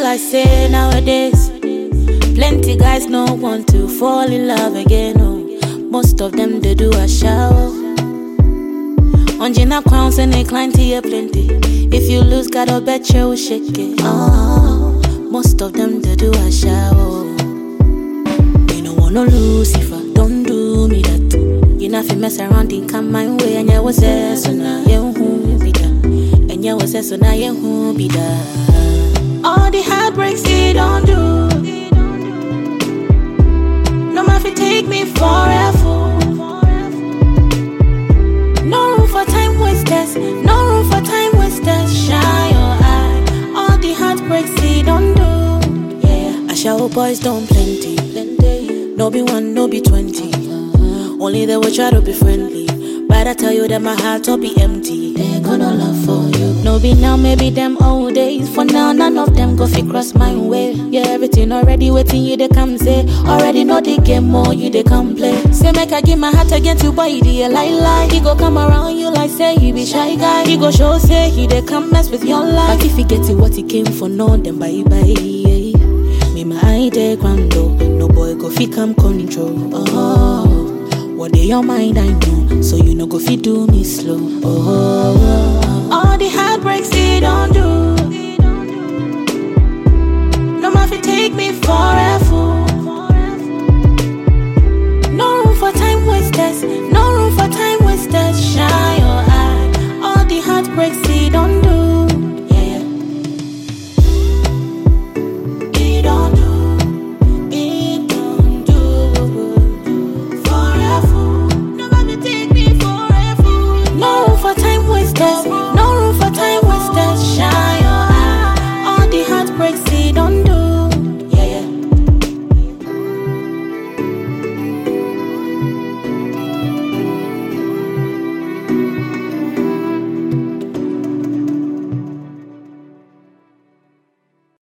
like say nowadays plenty guys no want to fall in love again. Oh, most of them they do a shower. On Gina crowns and they climb to you plenty. If you lose, gotta bet you will shake it. Oh, most of them they do a shower. Me no wanna Lucifer, don't do me that. You know if you mess around, and come my way, and you was there, so now you won't be that. And you was there, so now you won't be that. All the heartbreaks they don't do. No matter take me forever. No room for time wasters. No room for time wasters. Shine your eye. All the heartbreaks they don't do. Yeah, I shower boys don't plenty. No be one, no be 20. Only they will try to be friendly. But I tell you that my heart will be empty. They gonna love for you. No be now, maybe them old days. For now, none of them go fi cross my way. Yeah, everything already waiting, you they come say. Already know the game more, you they come play. Say make I give my heart again to boy, the lie. He go come around you like say he be shy guy. He go show say he they come mess with your life. But if he get it what he came for, no then bye bye. Yeah. Me my eye they ground though. No boy go fi come control. Oh, what they your mind I know. So you no go fi do me slow. Oh. All the heartbreaks they don't do. No matter take me forever.